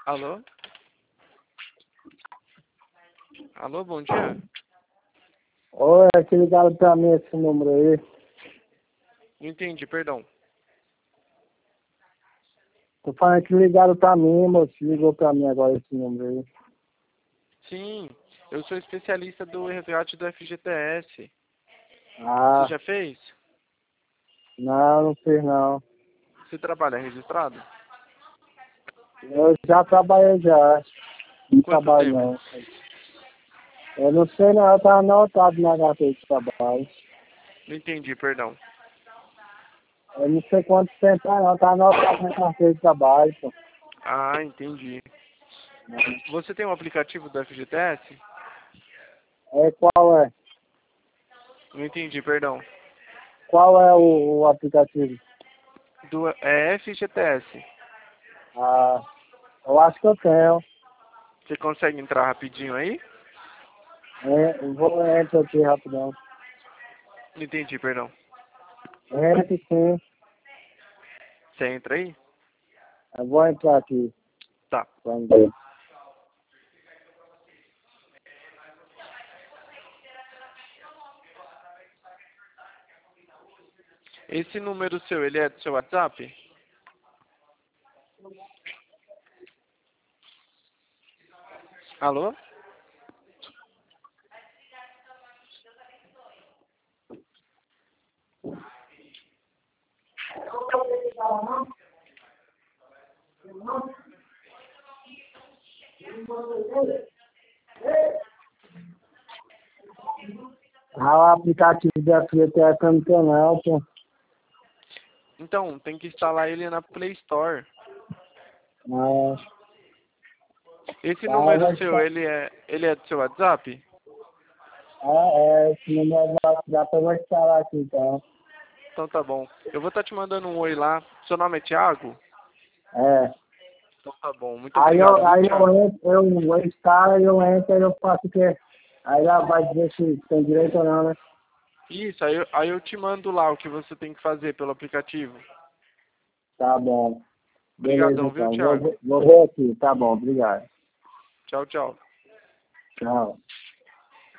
Alô? Alô, bom dia. Oi, é que ligaram pra mim esse número aí. Não entendi, perdão. Tô falando que ligaram pra mim, moço. Ligou pra mim agora esse número aí. Sim, eu sou especialista do resgate do FGTS. Você Ah, já fez? não fiz não. Você trabalha registrado? Eu já trabalhei já. Não Quanto trabalho tempo? não. Eu não sei não, eu tava anotado na carteira de trabalho. Não entendi, perdão. Eu não sei quanto tempo não, tá anotado na carteira de trabalho, pô. Ah, entendi. Você tem um aplicativo do FGTS? É, qual é? Não entendi, perdão. Qual é o aplicativo? É FGTS. Ah, eu acho que eu tenho. Você consegue entrar rapidinho aí? É, eu vou entrar aqui rapidão. Não entendi, perdão. Entra sim. Você entra aí? Eu vou entrar aqui. Tá. Vamos ver. Esse número seu, ele é do seu WhatsApp? Alô? Ah, o aplicativo da FGTS eu não tenho não, pô. Então, tem que instalar ele na Play Store. Mas, Esse tá, número seu, ele é do seu WhatsApp? esse número dá pra eu instalar aqui então. Então tá bom. Eu vou estar te mandando um oi lá. Seu nome é Thiago? É. Então tá bom. Muito obrigado, viu, Aí Thiago? eu entro, eu instalo, eu entro e eu faço o quê? Aí lá vai dizer se tem direito ou não, né? Isso, aí eu te mando lá o que você tem que fazer pelo aplicativo. Tá bom. Beleza Obrigadão, viu, então. Thiago? Vou ver aqui. Tá bom, obrigado. Tchau, tchau. Tchau.